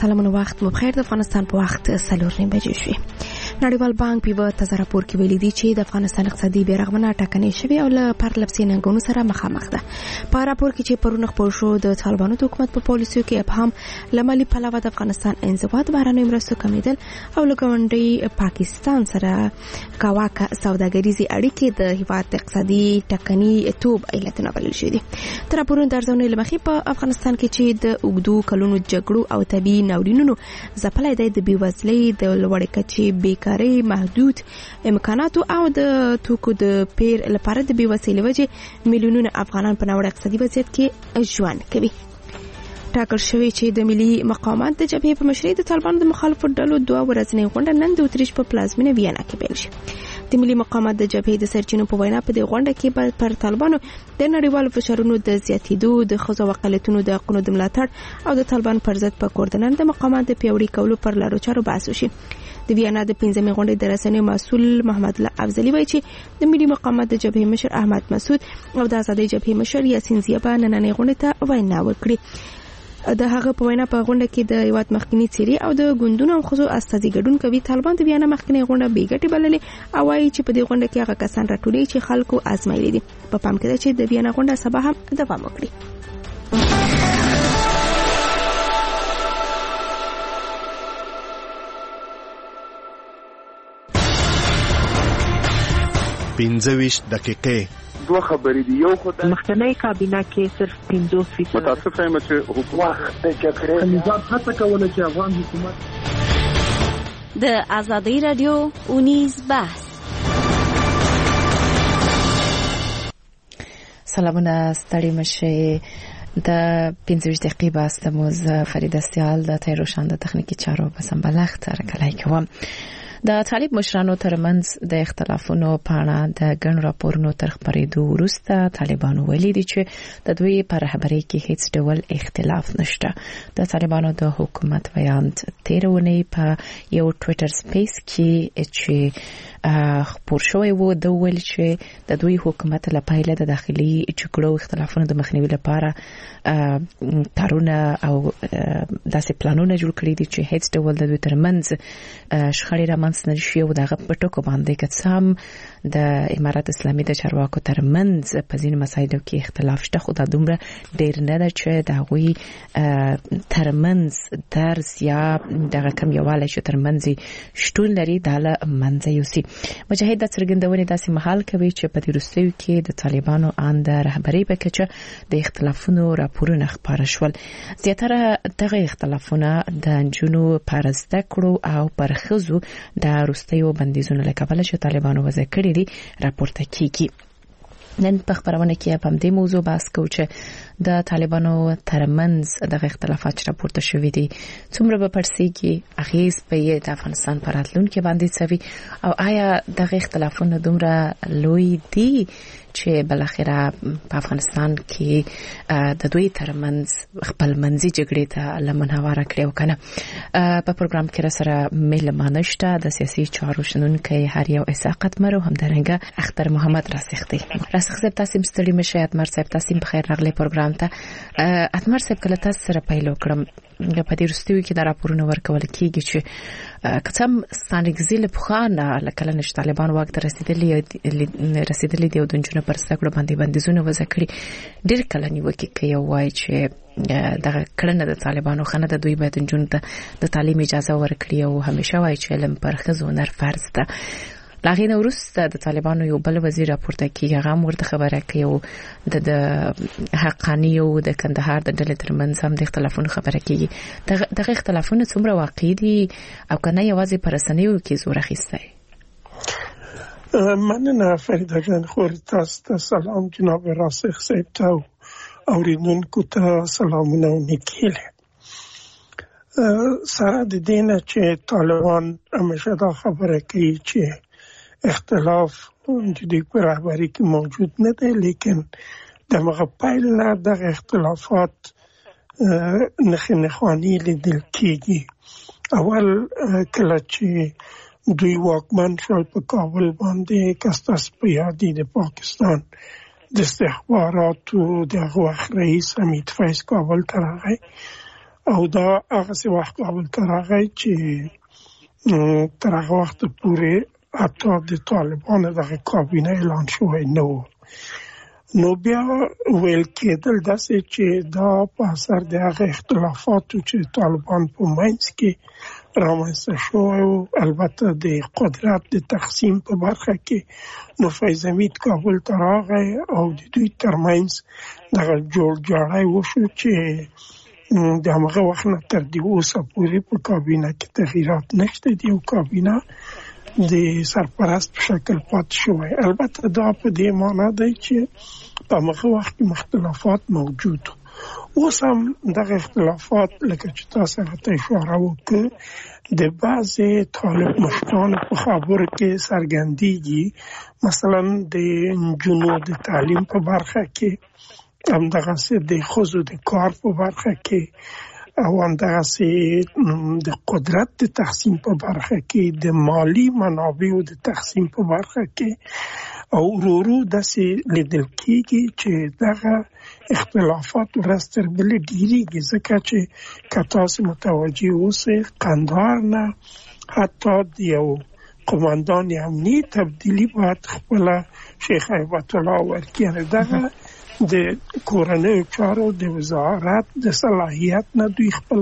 سلامونه وخت مو بخیر. د افغانستان په وخت 4:30 شوي. نړیوال بانک په تازه راپور کې ویلي دی چې د افغانستان اقتصادي بیرغمنه ټاکنې شوی او له پرلپسې ننګونو سره مخامخ ده. په راپور کې چې پرونه خپور شو د طالبانو د حکومت په پالیسیو کې ابهام لمالي پلوه د افغانستان انضباط بهرنۍ مرستو کمیدل او له ګاونډي پاکستان سره کاواکه سوداګریزي اړیکې د هیواد اقتصادي ټاکنې توب علتونه بلل شوي دي. تر راپورونو د ارزونې لمخې په افغانستان کې چې د اوږدو کلونو جګړو او طبي ناورینونو ځپلای دی د بیوزلۍ د لوړې کچې بیکارۍ محدود امکاناتو او د توکو د پیر لپاره د بیوسۍ وجې میلیونونه افغانان په ناوړه اقتصادي وضعیت کې ژوند کوي. ټاکل شوی چې د ملي مقاومت د جبهې په مشرۍ د طالبانو د مخالفو ډلو 2 ورځنۍ غونډه نن د اتریش په پلازمینه ویانا کې پیل شي. د ملي مقاومت د جبهې د سرچینو په وینا په دې غونډه کې پر طالبانو د نړیوالو فشارونو د زیاتېدو د ښځو او اقلیتونو د حقونو د ملاتړ او د طالبانو پر ضد په کوردنن د مقاومت د پیاوړي کولو پر لارو چارو بحث وشي. د ویانا د 15مې غونډې د رسنیو مسؤل محمد الله افضلي وایي چې د ملي مقاومت د جبهې مشر احمد مسعود او د آزادۍ جبهې مشر یاسین زیبا نننۍ غونډې ته وینا وکړي. د هغه په وینا په غونډه کې د هیواد مخکنی څیرې او د ګوندونو او ښځو استازي ګډون کوي. طالبان د ویانا مخکنی غونډه بې ګټې بللې او وايي چې په دې غونډه کې هغه کسان راټولېږي چې خلکو ازمایلي دي. په پام کې ده چې د ویانا غونډه سبا هم دوام وکړي. پنځه دقیقې دوه خبرې دي. یو خدای مخکنی کابینه کې صرف 50% متاسف یم چې حکومت د جګړې نظام هڅه کوله چې افغان حکومت د آزادۍ رادیو اونیز بحث. سلامونه ستړي مشه. د 15 دقیقې بحث د موز فرید استیال د تیروشان د تخنیکی چارو په سمبلغت راکلای کوم. د طالب مشرانو ترمنځ د اختلافونو په اړه د ګڼ راپورونو تر خپرېدو وروسته طالبانو ویلي دي چې د دوی په رهبرۍ کې هیڅ ډول اختلاف نشته. د طالبانو د حکومت بیان تیرونی په یو ټوئیټر سپیس کې چې خپور شوی و د ویل چې د دوی حکومت له پیله د داخلي جګړو اختلافونو د مخنیوي لپاره کارونه او داسې پلانونه جوړ کړي دي چې هیڅ ډول د دوی ترمنځ شخړې رامنځته نشي او دغه په ټکو باندې که سم د امارات اسلامي د چارواکو ترمنځ په ځینو مسایلو کې اختلاف شته، خو دا دومره ډیر نه ده چې د هغوی ترمنځ درز یا دغه کم یووالی چې ترمنځ شتون لري دا له منځه یوسي. مجاهد د څرګندونې داسې مهال کوي چې په دې وروستیو کې د طالبانو ان د رهبرۍ په کچه د اختلافونو راپورونه خپاره شول. زیاتره دغه اختلافونه د نجونو پر زده کړو او پر ښځو د وروستیو بندیزونو له کبله چې طالبانو وضع کړي دي راپورته کیږي. نن په خبرونه کې په دې موضوع بحث کوو چې د طالبانو ترمنځ دغه اختلافات راپورته شوي دي څومره به پرسیږي، اغیز په د افغانستان پر راتلونکي باندې څه وي او آیا دغه اختلافونه دومره لوی دي چې بلاخره په افغانستان کې د دوی ترمنځ خپل منځي جګړې ته لمن هواره کړي او کنه. په پروګرام کې را سره مهمانه شته د سیاسي چارو شنونکي هریو اسحاق مر او همدارنګه اختر محمد راسخ دی. راسخ صاحب تاسو ستړي مشه. اتمر صاحب تاسو په خیر راغلی پروګرام ته. اتمر صاحب کله تاسو سره پیل وکړم په دې وروستیو کې د راپورونو ورکول کیږي چې کڅم ستانګزیل په خانه لکه نش طالبان واک ته رسیدلی دی او د جنونو پر سکړو باندې بندیزونه وضع کړي. ډیر کله نیوکه کوي وایي چې دغه کړنه د طالبانو خنه د دوی باید جنونو ته د تعلیم اجازه ورکړي او همیشه وایي چې علم پر ښځو نر فرض ده. لاغې نو وروسته د طالبانو یو بل وزیر راپورته کیږي، هغه ورته خبره کوي او د حقانی او د کندهار د ډلې ترمنځ هم د اختلافونو خبره کوي. دغه اختلافونه څومره واقعي دي او کنه یوازې پر رسنیو کې زور اخیستی؟ مننه فریده جان. خور تاسو ته سلام، جناب راسخ صاحب ته اوریدونکو ته سلامونه او نیکیله. سره د دینه چې طالبان همیشه دا خبره کوي چې اختلاف د دوی په رهبرۍ کې موجود نه دی، لیکن دغه پیل نه دغه اختلافات نښانې لیدل کېږي. اول کله چې دوی واکمن شول په کابل باندې، که ستاسو په یاد دی د پاکستان د استخباراتو دغه وخت رئیس حمید فیض کابل ته راغی او دا هغه څه وخت قبل تر هغه چې تر هغه وخت پورې حتی د طالبانو دغه کابینه اعلان شوی نه و. نو بیا ویل کېدل داسې چې دا په اثر د هغه اختلافاتو چې طالبان په منځ کې رامنځته شوی و، البته د قدرت د تقسیم په برخه کې نو فیض حمید کابل ته راغی او د دوی ترمنځ دغه جوړجاړی وشو چې د همغه وخت نه تر دې اوسه پورې په کابینه کې تغییرات نشته دي او کابینه د سرپرست په شکل پاتې شوی. البته دا په دې معنی دی چې په هغه وخت کې مختلفات موجود وو. اوس هم دغه اختلافات لکه چې تاسو ته اشاره وکړه د بعضې طالب مشرانو په خبرو کې څرګندېږي، مثلا د نجونو د تعلیم په برخه کې، همدغسې د ښځو د کار په برخه کې، او همدغسې د قدرت د تقسیم په برخه کې، د مالی منابعو د تقسیم په برخه کې، او ورو داسې لیدل کېږي چې دغه اختلافات ورځ تر بلې ډېرېږي، ځکه چې که تاسو متوجه اوسئ قندهار نه حتی د یو قماندان امني تبدیلي باید خپله شیخ هیبت الله ورکړي. دغه د کورنیو چارو د وزارت د صلاحیت نه دوی خپل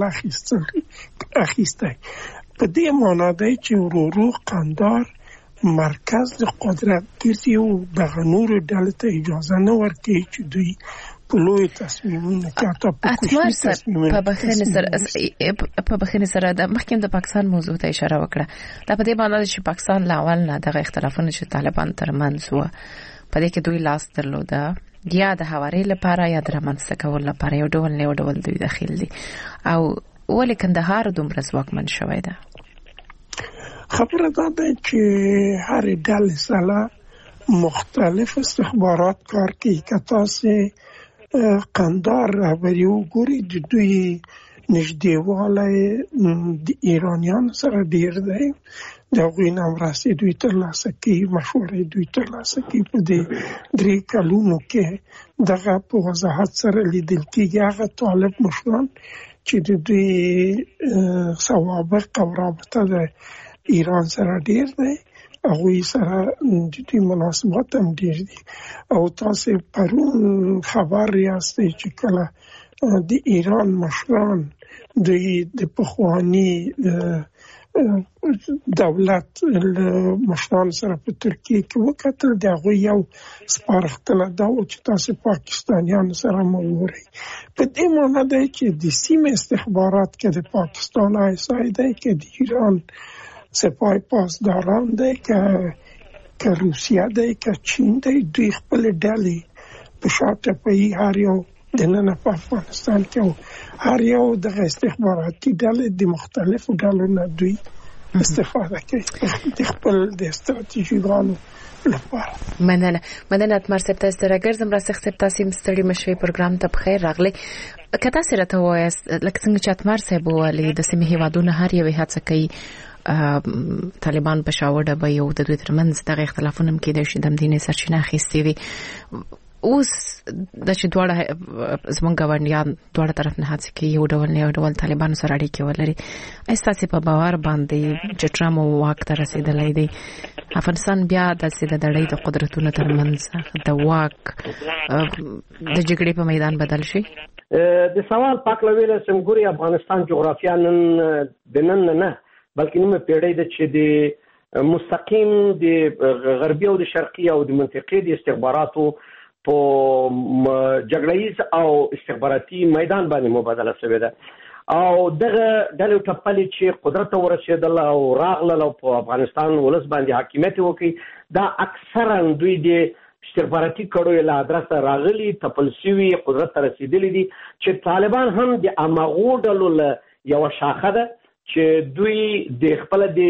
اخیستی. په دې معنا دی چې ورو قندهار مرکز د قدرت ګرځي او دغه نورو ډلو ته اجازه نه ورکوي چې دوی په لوی تصمیمونه کې حتی په کوچني تصمیمونه په بخښنې سره د مخکې د پاکستان موضوع ته اشاره وکړه. دا په دې معنی ده چې پاکستان له اول نه دغه اختلافونه چې طالبان ترمنځ وو په دې کې دوی لاس درلوده، یا د هواري لپاره یا د رامنځته کولو لپاره یو ډول دوی داخل دي. او ولې کندهار دومره ځواکمن شوی ده؟ خبره دا ده چې هر ډلې سره مختلف استخبارات کار کوي. که تاسې قندهار رهبري وګورئ د دوی نږدېوالی د ایرانیانو سره ډېر دی، د هغوی نه مرستې دوی ترلاسه کوي، مشورې دوی ترلاسه کوي. په دې 3 کلونو کې دغه په وضاحت سره لیدل کېږي هغه طالب مشران چې د دوی سوابق او رابطه د ایران سره ډېر دی، هغوی سره د دوی مناسبات هم ډېر دي. او تاسې پرون خبر یاستئ چې کله د ایران مشران دوی د پخواني دولت مشران سره په ترکیه کې وکتل، د هغوی یو سپارښتنه دا و چې تاسې پاکستانیانو سره مه وګورئ. په دې معنی دی چې د سیمې استخبارات که د پاکستان ISI دی، که د ایران سپاه پاسداران دی، که روسیه دی، که چین دی، دوی خپل ډلې په شاته پهی هر یو د نن په افغانستان کې هر یو دغه استخباراتي ډلې د مختلفو ډلو نه دوی استفاده کوي د خپل د استراتیژیګانو لپاره. مننه اتمر صاحب، تاسو راګرځم راسخ صاحب، تاسو مستری مشوي پروګرام ته بخیر راغلی. که تاسو راته وایاست لکه څنګه چې اتمر صاحب وایي د سیمې هیوادونو هر یو هڅه کوي طالبان په شاوړه به یو د دوی ترمنځ دغه اختلافونه هم کېدای شي د همدې سرچینه اخیستې وي. اوس د چې دواړه زموږ ګاونډیان دواړه طرف نه هڅه کوي یو ډول طالبانو سره اړیکې ولري. ستاسې په باور باندې چې ټرمپ واک ته رسېدلی دی، افغانستان بیا داسې د نړۍ د قدرتونو ترمنځ د واک د جګړې په میدان بدل شي؟ د سوال پاک لویل سمګوري افغانستان جغرافیا نن نه بلکې نیمه پیړۍ ده چې د مستقیم د غربي او د شرقي او د منطقې د استخباراتو په جګړه‌ییز او استخباراتي میدان باندې مبادله شوې ده. او دغه ډلې ټپلې چې قدرت ته ورسېدل او راغلل او په افغانستان ولس باندې حاکمیت وکړي، دا اکثرا دوی د استخباراتي کړو له ادرسه راغلي تپل شوي قدرت ته رسېدلي دي، چې طالبان هم د هماغو ډلو له یوه شاخه ده چې دوی د خپله د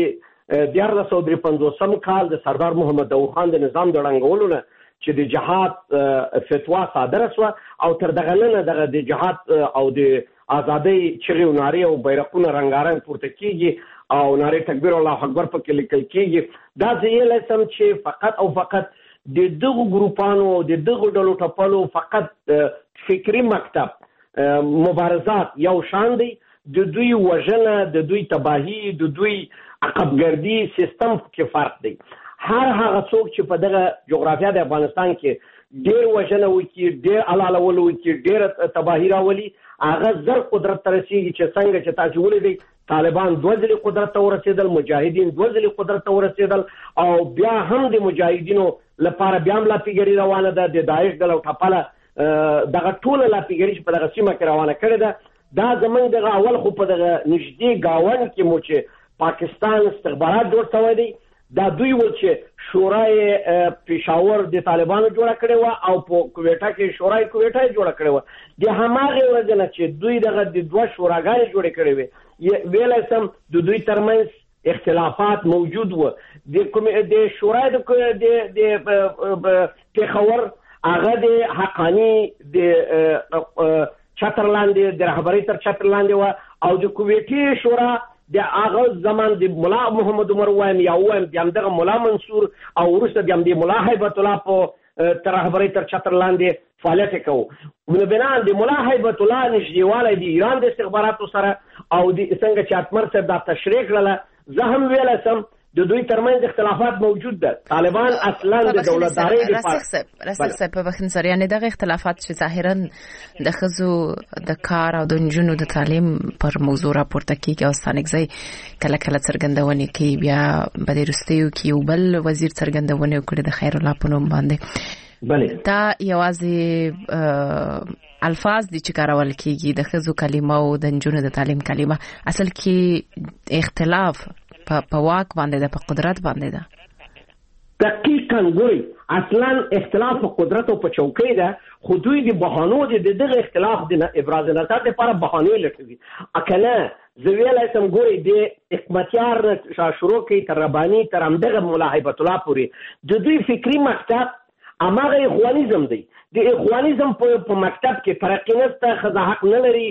1453 کال د سردار محمد داود خان د نظام د ړنګولو نه چې د جهاد فتوا صادره شوه او تر دغه نه دغه د جهاد او د ازادۍ چغې او نارې او بیرقونه رنګارنګ پورته کېږي او نارې تکبیر الله اکبر پکې لیکل کېږي. دا زه یې سم چې فقط او فقط د دغو ګروپانو د دغو ډلو ټپلو فقط فکري مکتب مبارزات یو شان دی، د دوی وژنه، د دوی تباهي، د دوی عقبګردي سیستم کې فرق دی. هر هغه څوک چې په دغه جغرافیا د افغانستان کې ډېر وژنه وکړي، ډېر علالول وکړي، ډېر تباهي راولي، هغه زر قدرت ته رسېږي. چې څنګه چې تاسو ولیدئ طالبان 2 ځلې قدرت ته ورسېدل، مجاهدین 2 ځلې قدرت ته ورسېدل، او بیا هم د مجاهدینو لپاره بیا هم لاپیګري روانه ده. د داعش ډله او ټپله دغه ټوله لاپیګري چې په دغه سیمه کې روانه کړې ده، دا زمونږ دغه اول خو په دغه نږدې ګاونډ کې مو چې پاکستان استخبارات جوړ شوی دی، دا دوی ول چې شورای پېښور د طالبانو جوړه کړې وه او په کویټه کې شورای کویټه یې جوړه کړې وه. د هماغې ورځې نه چې دوی دغه د 2 شوراګانې جوړې کړې وې، ویلی سم د دوی ترمنځ اختلافات موجود وه. د شورای د پېښور هغه د حقاني د چتر لاندې، د رهبرۍ تر چتر لاندې وه، او د کویټې شورا د هغه زمان د ملا محمد عمر وایم یا وایم د همدغه ملا منصور او وروسته د همدې ملا هیبت الله په تر رهبرۍ تر چتر لاندې فعالیت کوو. نو بنان د ملا هیبت الله نږدېوالی د ایران د استخباراتو سره او د څنګه چې اتمر صاحب دا تشریح کړله، زه هم ویلی سم د دوی ترمنځ اختلافات موجود ده. طالبان اصلا د دولتدارۍ راسخ صاحب په بخښنې سره، یعنې دغه اختلافات چې ظاهرا د ښځو د کار او د نجونو د تعلیم پر موضوع راپورته کېږي او ستانکزی کله کله څرګندونې کوي، بیا په دې وروستیو کې یو بل وزیر څرګندونې وکړې د خیرالله په نوم باندې. دا یوازې الفاظ دي چې کارول کېږي، د ښځو کلمه او د نجونو د تعلیم کلمه، اصل کې اختلاف په واک باندې ده، په قدرت باندې ده. دقیقاً ګورئ، اصلا اختلاف په قدرت او په چوکۍ ده، خو دوی د بهانو د دغه اختلاف د ابراز نظر لپاره بهانې لټوي. کنه زه ویلی سم ګورئ د حکمتیار شروع کوي تر رباني تر همدغه ملا هیبت الله پورې د دوی فکري مکتب هماغه اخوانیزم دی. د اخوانیزم په مکتب کې ترقي نشته، ښځه حق نه لري،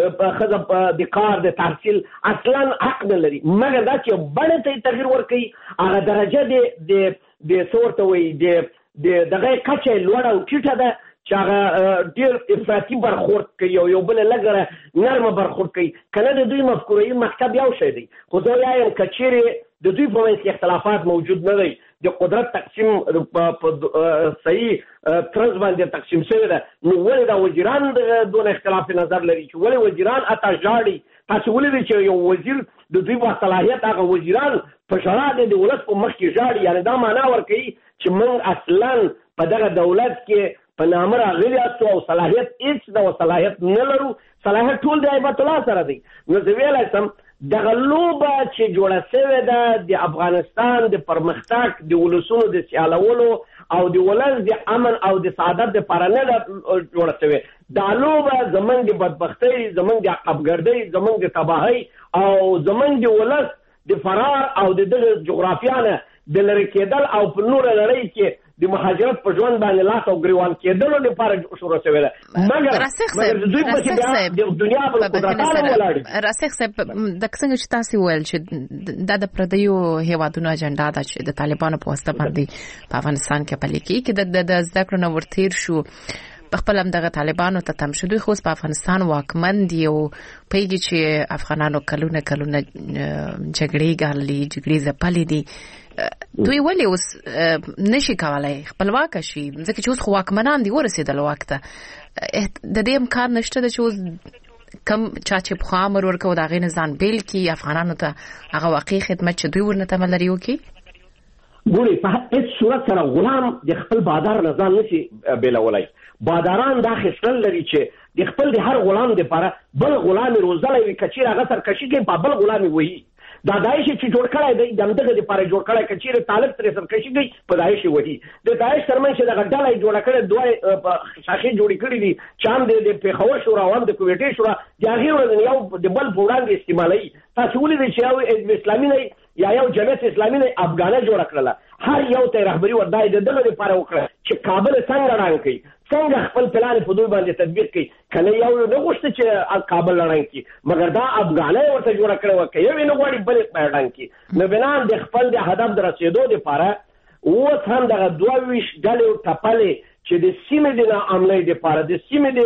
ښځه د کار د تحصیل اصلا حق نه لري، مګر دا چې بڼې ته یې تغییر ورکوي، هغه درجه د څه ورته وایي د دغه کچه یې لوړه او ټیټه ده چې هغه ډېر افراطي برخورد کوي او یو بله لږه نرمه برخورد کوي. که نه د دوی مفکورهیي مکتب یو شی دی، خو زه وایم که چیرې د دوی په منځ کې اختلافات موجود نه دی، د قدرت تقسیم په صحیح طرز باندې تقسیم شوی ده، نو ولې دا وزیران دونه اختلاف نظر لري چې ولې وزیران اته ژاړي؟ تاسو ولیدئ چې یو وزیر د دوی په صلاحیت هغه وزیران په ژړا د ولس په مخ کې ژاړي، یعنې دا معنا ورکوي چې موږ اصلا په دغه دولت کې په نامه راغلي یاستو او صلاحیت هېڅ ډول صلاحیت نه لرو، صلاحیت ټول د هیبت الله سره دی. نو زه ویلی سم دغه لوبه چې جوړه شوې ده د افغانستان د پرمختګ د ولسونو د سیالولو او د ولس د امن او د سعادت دپاره نه ده جوړه شوې. دا لوبه زمونږ د بدبختۍ، زمونږ د عقبګردۍ، زمونږ د تباهۍ او زمونږ د ولس د فرار او د دغه جغرافیا نه د لرې کېدل او په نوره نړۍ کې د مهاجرت په ژوند باندې لاس او ګریوان کېدلو لپاره شروع شوې ده. مګر دوی پسې بیا د دنیا په قدرتانو ولاړ دي. راسخ صاحب، د څنګه چې تاسو ویل چې دا د پردیو هیوادونو اجنډا ده چې د طالبانو په واسطه باندې په افغانستان کې پلي کېږي، چې د زده کړو نه ورتېر شو، خپل هم دغه طالبانو ته تم شو، دوی خو په افغانستان واکمن دي او پوهېږي چې افغانانو کلونه جګړې ګاللي، جګړې ځپلې دي. دوی ولې اوس نشي کولای خپلواکه شي؟ ځکه چې اوس خو واکمنان دي ورسېدل واک ته. د دې امکان نشته ده چې اوس کم چا چې پخوا امر ورکوي د هغې نه ځان بېل کړي، افغانانو ته هغه واقعي خدمت چې دوی ورنه تمه لري وکړي؟ ګورئ، په هېڅ صورت سره غلام د خپل بادار نه ځان نشي بېلولی. باداران دا خصلت لري چې د خپل د هر غلام دپاره بل غلام یې روزلی وي، که چېرې هغه سرکشي کوي په بل غلام یې وهي. دا داعش چې جوړ کړی دی د همدغه دپاره جوړ کړی، که چېرې طالب ترې سرکشي کوي په داعش یې وهي. د داعش ترمنځ چې دغه ډله یې جوړه کړې، دوه شاخې جوړې کړي دي چې هم د پېښور شورا او هم د کویټې شورا د هغې ورځ یو د بل په وړاندې استعمالوي. تاسو ولیدئ چې یو حزب اسلامي دی یا یو جمعیت اسلامي دی افغانه جوړه کړله، هر یو ته یې رهبري ور دا یې د دغه دپاره وکړه چې کابل څنګه ړنګ کړي، څنګه خپل پلان په دوی باندې تطبیق کړي. کنه یو نه غوښته چې کابل ړنګ کړي، مګر دا افغانه یې ورته جوړه کړې وه، که یو یې نه غواړي بل یې ړنګ کړي. نو بنان د خپل د هدف د رسېدو دپاره اوس هم دغه 22 ډلې ټپلې چې د سیمې د ناامنۍ دپاره، د سیمې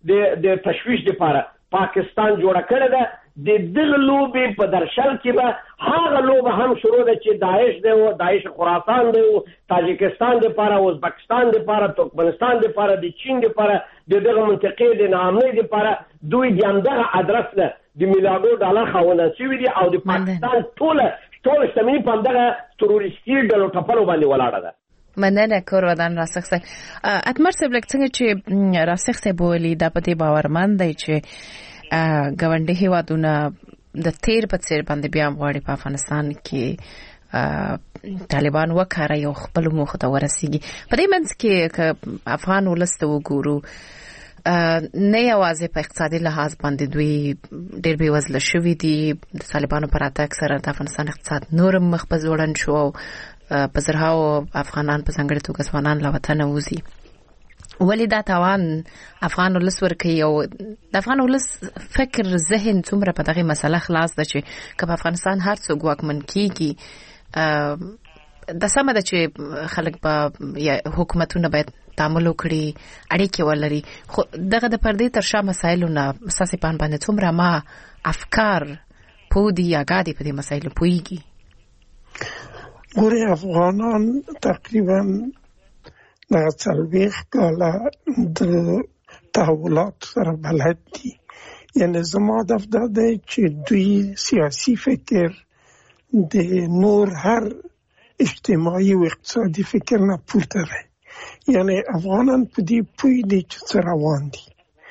د تشویش لپاره پاکستان جوړه کړې ده. د دغه لوبې په درشل کې به هغه لوبه هم شروع ده چې داعش دی او داعش خراسان دی او تاجکستان لپاره او ازبکستان لپاره ترکمنستان لپاره د چین لپاره د دغه منطقې د ناامنۍ لپاره دوی د همدغه ادرس له د میلیارډو ډالر خاوندان شوي دي او د پاکستان ټوله شتمني په همدغه تروریستي ډلو ټپلو باندې ولاړه ده. مننه کور ودان راسخ صاحب. اتمر صاحب لکه څنګه چې راسخ صاحب ویلي دا په دې باورمند دی چې ګاونډي هیوادونه د تیر په څیر باندې بیا غواړي په افغانستان کې طالبان وکړي او خپل موخه ته ورسیږي. په دې منځ کې افغان ولست وګورو نه یوازې په اقتصادي لحاظ باندې دوی ډېر بې وزله شوي دي. د طالبانو پر راتګ سره د افغانستان اقتصاد نور مخ په ځوړند شو او په زرهاو افغانان په ځانګړې توګه ځوانان له وطنه وځي. ولې دا توان افغان ولس ورکوي او د افغان ولس فکر ذهن څومره په دغه مسله خلاص ده چې په افغانستان هر څوک واکمن کیږي د سمه ده چې خلک په حکومتونه باید تعامل وکړي اړیکې ولري. خو دغه د پردې تر شا مسایلونه اساسي پان باندې څومره ما افکار پودي یا غادي په دې مسایلو پويږي. ګوري افغانان تقریبا د څلوېښت کاله د تحولات سره بلد دي. یعنی زما د دا دی چې دوی سیاسي فکر د نور هر اجتماعي او اقتصادي فکر نه پورته دی. یعنی افغانان په دې پوی دي چې څه روان دي.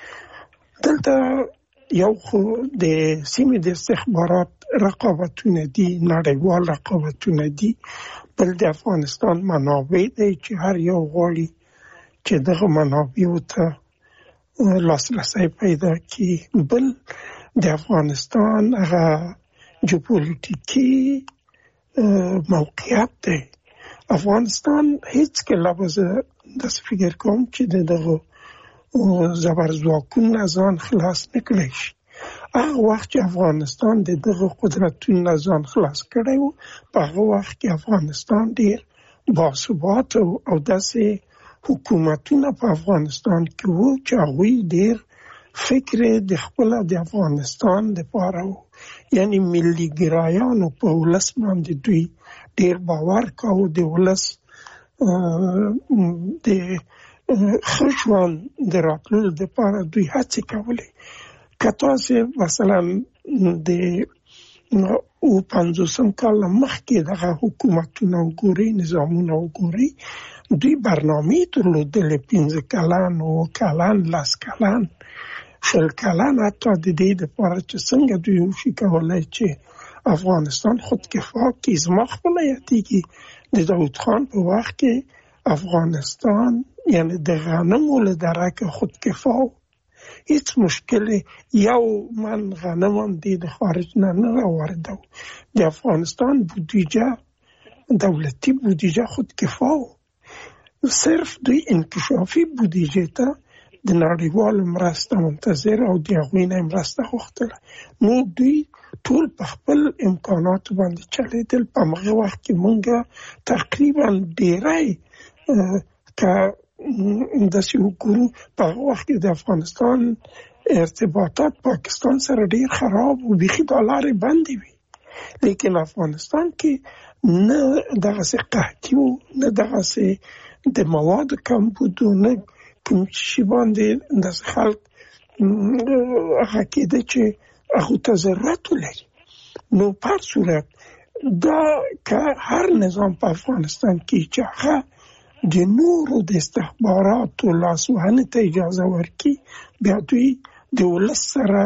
دلته یو خو د سیمې د استخبارات رقابتونه دي، نړیوال رقابتونه دي. بل د افغانستان منابع دی چې هر یو غواړي چې دغه منابعو ته لاسرسی پیدا کړي. بل د افغانستان هغه جیوپولیټیکي موقعیت دی. افغانستان هیڅ کله به زه داسې فکر کوم چې دغه زبرځواکونو ځان خلاص نه کړی شي. هغه وخت چې افغانستان د دغه قدرتونو ځان خلاص کړی و، په هغه وخت کې افغانستان ډېر باثبات او داسې حکومتونه په افغانستان کې وو چې هغوی ډېر فکر د خپل د افغانستان دپاره وو. یعنی ملي ګرایانو په ولس باندې دوی ډېر باور کاوه. د ولس د ښه ژوند د راتللو دپاره دوی هڅې کولې. که تاسې مثلا د 50 کال مخکې دغه حکومتونه وګورئ، نظامونه وګورئ، دوی برنامې درلودلې 15 کلن، 9 کلن، 10 کلن، 20 کلن، حتی د دې دپاره چې څنګه دوی وشي کولی چې افغانستان خودکفا کړي. زما خپله یادېږي د داود خان په وخت کې افغانستان یعنی د غنمو له درکه خودکفا و. هیڅ مشکل یو من غنم هم د خارج نه راوردو. د افغانستان بودجه دولتی بودجه خودکفا و. صرف دوی انکشافي بودجه ته د نړیوالو مرسته منتظر او د هغوی نه مرسته غوښتله. نو دوی ټول په خپل امکاناتو باندې چلېدل. په هغه وخت کې مونږ تقریبا ډېری که داسې وګورو په هغه وخت کې د افغانستان ارتباطات پاکستان سره ډېر خراب و، بیخي دا لارې بندې وي. لیکن افغانستان کې نه دغسې قحطي و، نه دغسې د موادو کمبود و، نه کوم شي باندې داسې خلک هغه کېده چې هغو ته ضرورت ولري. نو په هر صورت دا که هر نظام په افغانستان کې چې هغه د نورو د استخباراتو لاسوهنې ته اجازه ورکړي، بیا دوی د ولس سره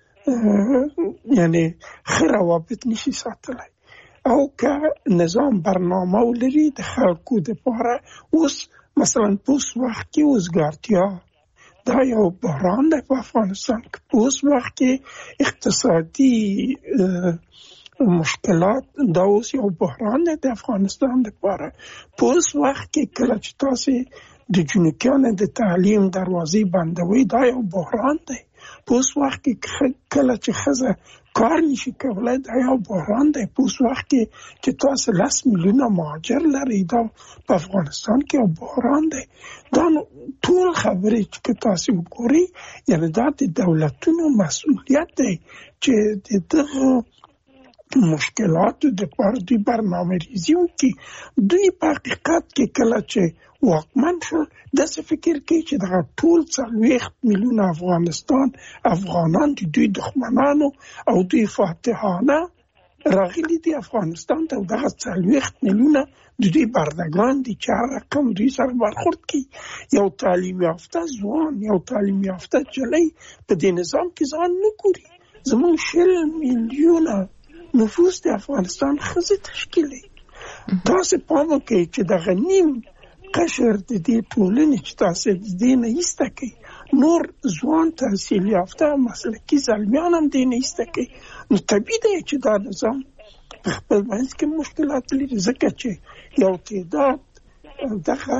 یعنی ښه روابط نشي ساتلی. او که نظام برنامه ولري د خلکو دپاره، اوس مثلا په اوس وخت کې وزګارتیا دا یو بحران دی په افغانستان کې. په اوس وخت کې اقتصادي مشکلات دا اوس یو بحران دی د افغانستان دپاره. په اوس وخت کې کله چې تاسې د جنوکیانو د تعلیم دروازې بندوي، دا یو بحران دی. په اوس وخت کې کله چې ښځه کار نشي کولای دا یو بحران دی. په اوس وخت کې چې تاسو 10 میلیونه مهاجر لري دا په افغانستان کې یو بحران دی. دا ټول خبرې چې تاسو وګورئ یعنی دا د دولتونو مسؤلیت دی چې دغه مشکلاتو د پاره دوی برنامه ریزی وکړي. دوی په حقیقت کې کله چې واکمن شو داسې فکر کوي چې دغه ټول 40 میلیونه افغانان د دوی دښمنانو او دوی فاتحانه راغلي دي افغانستان ته. دغه 40 میلیونه د دوی بردگان دي چې هر رقم دوی سره برخورد کوي. یو تعلیم یافته ځوان یو تعلیم یافته جلۍ په دې نظام کې ځان نه ګوري. زموږ 60 میلیونه نفوس د افغانستان ښځې تشکیلوي. تاسو پام وکړئ چې دغه نیم قشر د دې ټولنې چې تاسو د دې نه ایسته کوي نور ځوان تحصیل یافته مسلکي زلمیان هم دې نه ایسته کوي. نو طبیعي دی چې دا نظام په خپل منځ کې مشکلات لري ځکه چې یو تعداد دغه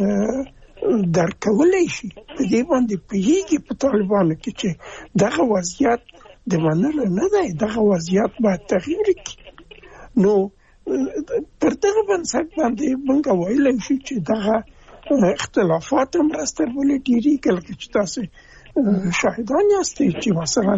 درکولی شي په دې باندې پوهېږي په طالبانو کې چې دغه وضعیت د منلو نه دی. دغه وضعیت باید تغییر کړي. نو پر دغه بنسټ باندې موږ ویلی شو چې دغه اختلافات هم راستربلې ډېرېږي. لکه چې تاسو شاهدان یاستئ چې مثلا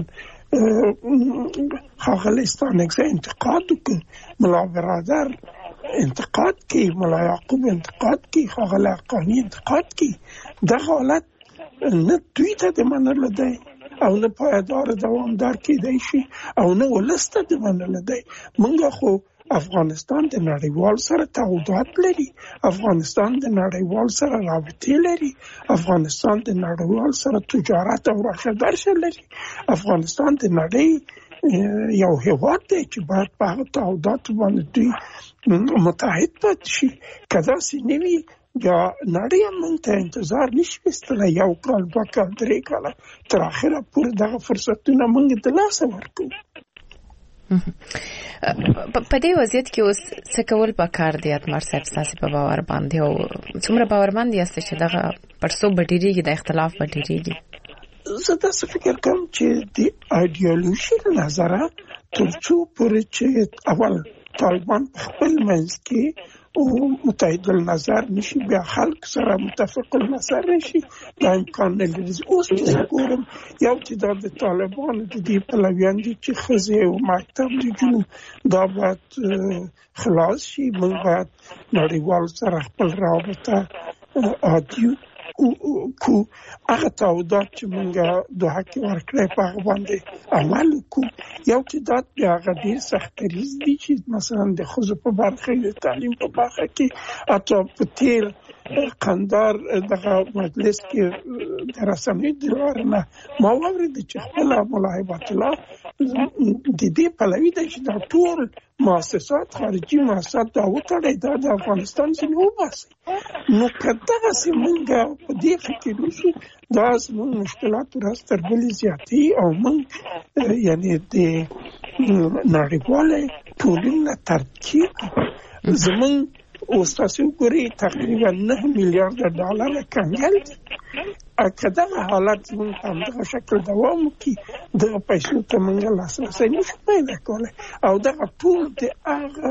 ښاغلی ستانکزی انتقاد وکړ، ملا برادر انتقاد کوي، ملا یعقوب انتقاد کوي، ښاغلی حقاني انتقاد کوي. دغه حالت نه دوی ته د منلو دی او نه پایدار دوامدار کېدی شي او نه ولس ته د منلو دی. موږ خو افغانستان د نړیوال سره تعهدات لري، افغانستان د نړیوال سره رابطې لري، افغانستان د نړیوال سره تجارت او راشه درشه لري. افغانستان د نړۍ یو هیواد دی چې باید په هغه تعهداتو باندې دوی متحد پاتې شي. که داسې نه وي یا نړۍ هم موږ ته انتظار نشي ویستلی 1 کال 2 کال 3 کاله تر اخره پورې دغه فرصتونه موږ د لاسه ورکوو. په دې وضعیت کې اوس څه کول پکار دي اتمر صاحب ستاسو په باور باندې او څومره باورمند یاست چې دغه پرسو بډیریږي د اختلاف بډیریږي؟ زه داسې فکر کوم چې د ایډیالوژي نظره تر څو پورې چې اول طالبان خپل منځ کې او متحد النظر نشي بیا خلق سره متفق النظر نشي دا امکان نه لري. اوس چې ګورم یو چې د طالبانو د دې پلویان دي چې ښځې او مکتب د جنوب دا باید خلاص شي. موږ باید نړیوال سره خپل رابطه عادي کو هغه تعهدات چې موږ دوه کې ورکړی په هغه باندې عمل وکړو. یو چې دا هغه ډېر سختریز دي چې مثلا د ښځو په برخه د تعلیم په برخه کې حتی په تیر قندار دغه مجلس کې د رسنیو د لارې نه ما واورېده چې خپله ملا هیبت الله د دې پلوي دی چې دا ټول مؤسسات خارجي مؤسسات دا وتړی دا د افغانستان ځینې وباسي. نو که دغسې موږ په دې فکر وشو دا زموږ مشکلات ورځ تر بلې زیاتوي او موږ یعنې د نړیوالې ټولنې نه ترکیب زموږ اوس تاسو ګورئ تقریبا 9 میلیارډ ډالر کنګل دي. که دغه حالت زموږ په همدغه شکل دوام وکړي دغه پیسو ته موږ لاسرسی نشو پیدا کولی او دغه ټول د هغه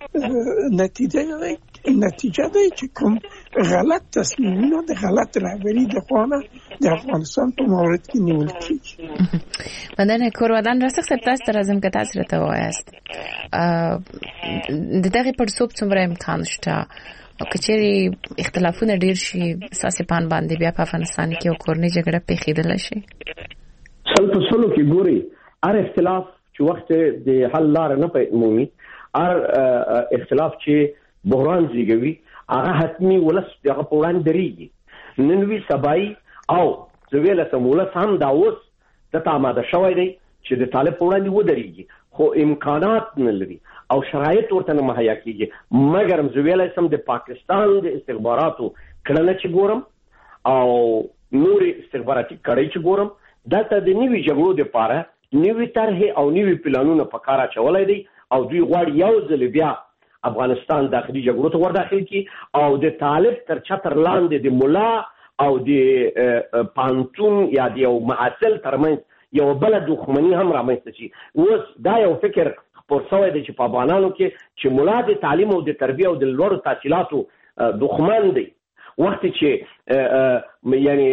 نتیجه دی چې کوم غلط تصمیمونه د غلط رهبري د خوا نه د افغانستان په مورد کې نیول کېږي. مننه کورودان راسخ صاحب تاسو ته راځم که تاسو راته ووایاست د دغې پړسوب څومره امکان شته او که چیرې اختلافونه ډېر شي ستاسې پان باندې بیا په افغانستان کې یو کورنۍ جګړه پېښېدلی شي؟ سل په سلو کې ګورئ هر اختلاف چې وخت د حل لاره نه مومي، هر اختلاف چې بحران زیږوي هغه حتمي ولس دغه په وړاندې درېږي. نن وي سبایي او زه ویلی سم ولس هم دا اوس دته اماده شوی دی چې د طالب په وړاندې ودرېږي، خو امکانات نه لري او شرایط ورته نه مهیا کېږي. مګر زه ویلی سم د پاکستان د استخباراتو کړنه چې ګورم او نورې استخباراتي کړۍ چې ګورم دلته د نوي جګړو دپاره نوي طرحې او نوي پلانونه په کار اچولی دی او دوی غواړي یو ځل بیا افغانستان داخلي جګړو ته ورداخل کړي او د طالب تر چتر لاندې د ملا او د پانتون یا د یو معسل ترمنځ یو بل دښمنی هم رامنځته شي. اوس دا یو فکر خپور شوی دی چې په افغانانو کې چې ملا د تعلیم او د تربیه او د لوړو تحصیلاتو دښمن دی. وخت چې یعنی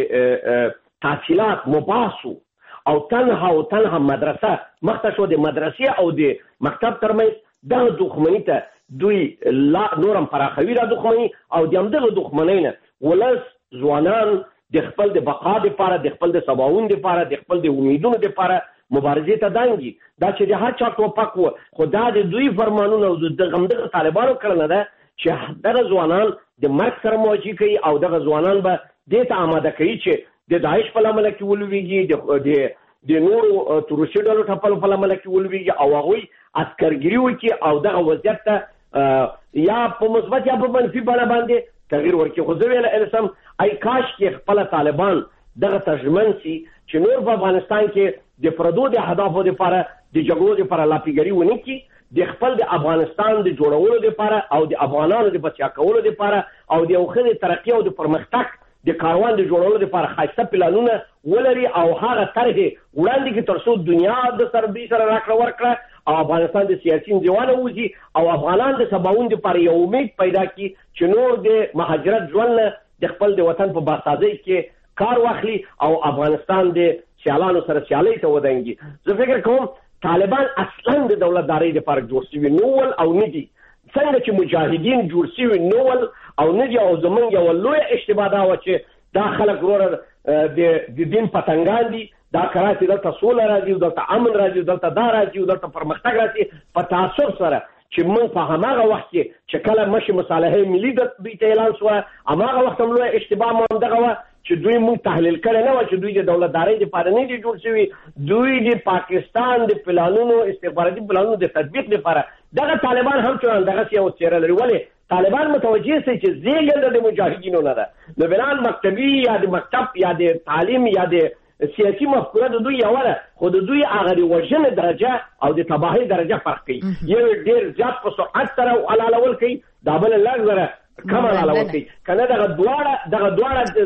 تحصیلات مباحثو او تنها مدرسه مخته شو د مدرسې او د مکتب ترمنځ دغه دښمني ته دوی نورم پراخوي را دښمني او د همدغه دښمنۍ نه ولس ځوانان د خپل د بقا دپاره د خپل د سباوون دپاره د خپل د امیدونو دپاره مبارزې ته دانګي. دا چې د هر چا ټوپک و خو دا د دوی فرمانونه او د همدغه طالبانو کړنه ده چې دغه ځوانان د مرګ سره مواجه کوي او دغه ځوانان به دې ته آماده کوي چې د داعش په لمنه کې ولویږي، د نورو تروریستي ډلو ټپلو په لمنه کې ولویږي او هغوی عسکرګري وکړي او دغه وضعیت ته یا په مثبت یا په منفي بڼه باندې تغییر ورکړي. خو زه ویلی سم ای کاش کې خپله طالبان دغه ترجمن سي چې نور په افغانستان کې د پردو د اهدافو دپاره د جګړو دپاره لاپیګري ونه کړي، د خپل د افغانستان د جوړولو دپاره او د افغانانو د بچیا کولو دپاره او د یو ښه د ترقي او د پرمختګ د کاروان د جوړولو دپاره ښایسته پلانونه ولري او هغه طرحې وړاندې کړي تر څو دنیا د سره دوی سره راکړه ورکړه او افغانستان د سیاسي انزوانه وځي او افغانان د سباوون دپاره یو امید پیدا کړي چې نور د مهاجرت ژوند نه د خپل د وطن په بازسازۍ کې کار واخلي او افغانستان د سیالانو سره سیالۍ ته ودانګي. زه فکر کوم طالبان اصلا د دولتدارۍ دپاره جوړ شوي نه ول او نه دي. څنګه چې مجاهدین جوړ شوي نه ول او نه دي او زمونږ یوه لویه اشتباه دا وه چې دا خلک وروره د دین پتنګان دي، دا کراچ دلته سوله راځي او دلته امن راځي او دلته دا راځي او دلته پرمختګ راځي په تعصب سره چې موږ په هماغه وخت کې چې کله مشي مصالحه ملي د دوی ته اعلان شوه هماغه وخت هم لویه اشتباه مو همدغه وه چې دوی موږ تحلیل کړی نه وه چې دوی د دولتدارۍ دپاره نه دي جوړ شوي، دوی د پاکستان د پلانونو استخباراتي پلانونو د تطبیق دپاره. دغه طالبان هم چون دغسې یو څېره لري. ولې طالبان متوجه سي چې زېږنده د مجاهدینو نه ده، نو بنان مکتبي یا د مکتب یا د تعلیم یا د سیاسي مفکوره د دوی یوه ده، خو د دوی هغه د وژنې درجه او د تباهۍ درجه فرق کوي. یو ډېر زیات په سرعت سره حلالول کوي، دا بله لږ زره کم حلالول کوي. که نه دغه دواړه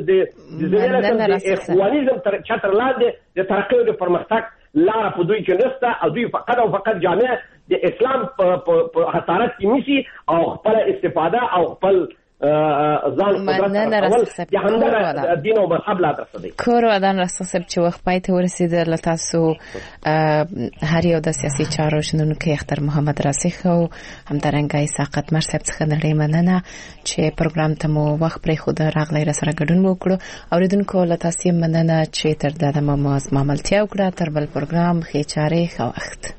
د اخوانیزم تر چتر لاندې د ترقۍ او د پرمختګ لاره په دوی کې نشته او دوی فقط او فقط جامع د اسلام په حصارت کې نیسي او خپله استفاده او خپل ځان قدرت یا همدغه دین او مذهب لا درسدي. کور ودان رسوسب چې وخت پای ته ورسېد له تاسو هر یو د سیاسي چارو شنونکو اختر محمد راسخ او همدارنګه ساقط مرصب څخه نړۍ مننه چې پروګرام ته مو وخت پرې خو د راغلی را سره ګډون وکړو. اوریدونکو له تاسو مننه چې تر دا د ماملتیا وکړه. تر بل پروګرام خې چارې خو وخت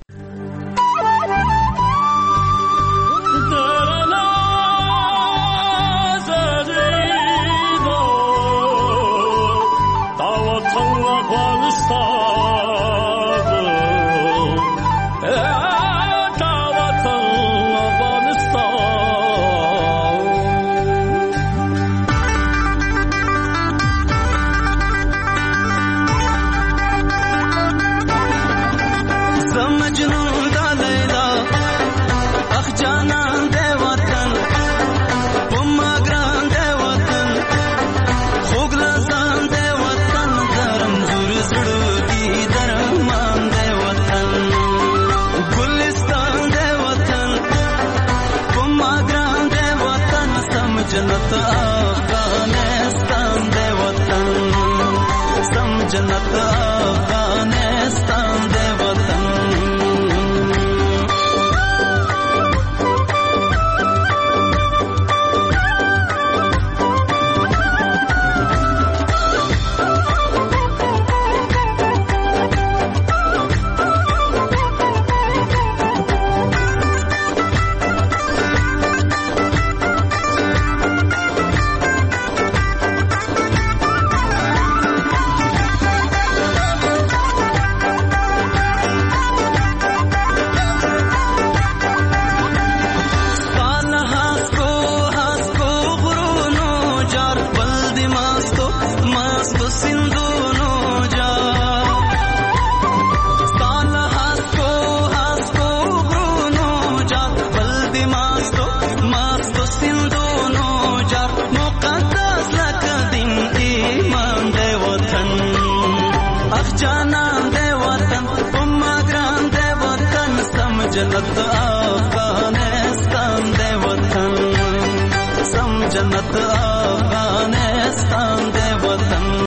جانان دے وطن امگران دے وطن سمجھنت افغانستان دے وطن سمجھنت افغانستان